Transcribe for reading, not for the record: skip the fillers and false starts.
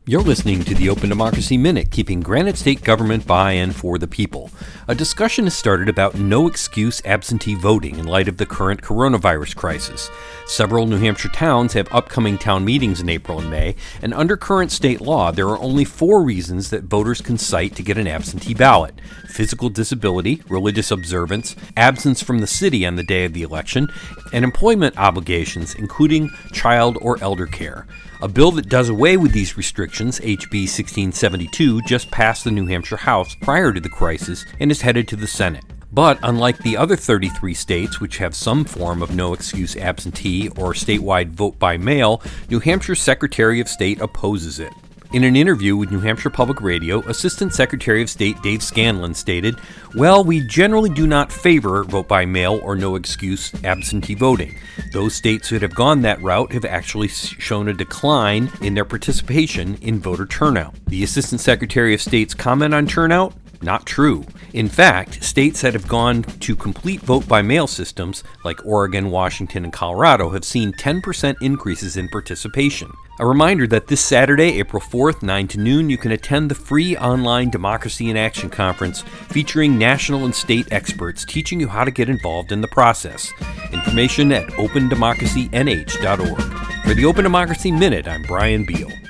You're listening to the Open Democracy Minute, keeping Granite State government by and for the people. A discussion has started about no-excuse absentee voting in light of the current coronavirus crisis. Several New Hampshire towns have upcoming town meetings in April and May, and under current state law, there are only 4 reasons that voters can cite to get an absentee ballot: physical disability, religious observance, absence from the city on the day of the election, and employment obligations, including child or elder care. A bill that does away with these restrictions, HB 1672, just passed the New Hampshire House prior to the crisis and is headed to the Senate. But unlike the other 33 states, which have some form of no-excuse absentee or statewide vote by mail, New Hampshire's Secretary of State opposes it. In an interview with New Hampshire Public Radio, Assistant Secretary of State Dave Scanlon stated, "Well, we generally do not favor vote by mail or no-excuse absentee voting. Those states that have gone that route have actually shown a decline in their participation in voter turnout." The Assistant Secretary of State's comment on turnout? Not true. In fact, states that have gone to complete vote-by-mail systems, like Oregon, Washington, and Colorado, have seen 10% increases in participation. A reminder that this Saturday, April 4th, 9 to noon, you can attend the free online Democracy in Action conference featuring national and state experts teaching you how to get involved in the process. Information at opendemocracynh.org. For the Open Democracy Minute, I'm Brian Beal.